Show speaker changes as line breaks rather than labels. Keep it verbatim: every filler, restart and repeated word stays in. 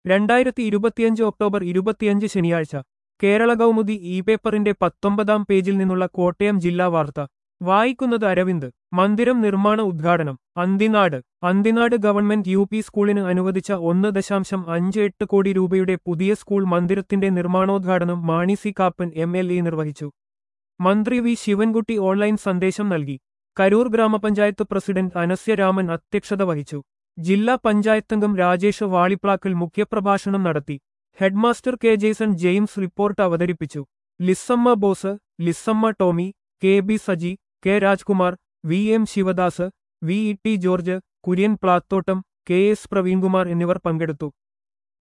രണ്ടായിരത്തി ഇരുപത്തിയഞ്ച് ഒക്ടോബർ ഇരുപത്തിയഞ്ച് ശനിയാഴ്ച കേരള കൗമുദി ഇ പേപ്പറിന്റെ പത്തൊമ്പതാം പേജിൽ നിന്നുള്ള കോട്ടയം ജില്ലാ വാർത്ത വായിക്കുന്നത് അരവിന്ദ്. മന്ദിരം നിർമ്മാണ ഉദ്ഘാടനം Anthinad. Anthinad government U P സ്കൂളിന് അനുവദിച്ച ഒന്ന് ദശാംശം അഞ്ച് എട്ട് കോടി രൂപയുടെ പുതിയ സ്കൂൾ മന്ദിരത്തിന്റെ നിർമ്മാണോദ്ഘാടനം Mani C Kappan M L A നിർവഹിച്ചു. മന്ത്രി വി ശിവൻകുട്ടി ഓൺലൈൻ സന്ദേശം നൽകി. കരൂർ ഗ്രാമപഞ്ചായത്ത് പ്രസിഡന്റ് അനസ്യ രാമൻ അധ്യക്ഷത വഹിച്ചു. ജില്ലാ പഞ്ചായത്തംഗം രാജേഷ് വാളിപ്ലാക്കൽ മുഖ്യപ്രഭാഷണം നടത്തി. Headmaster K Jaison James report അവതരിപ്പിച്ചു. Lissamma Bose, Lissamma Tomy, K B Saji, K Rajkumar, V M Sivadas, V E T George, Kurian Plathottam, K S Praveenkumar എന്നിവർ പങ്കെടുത്തു.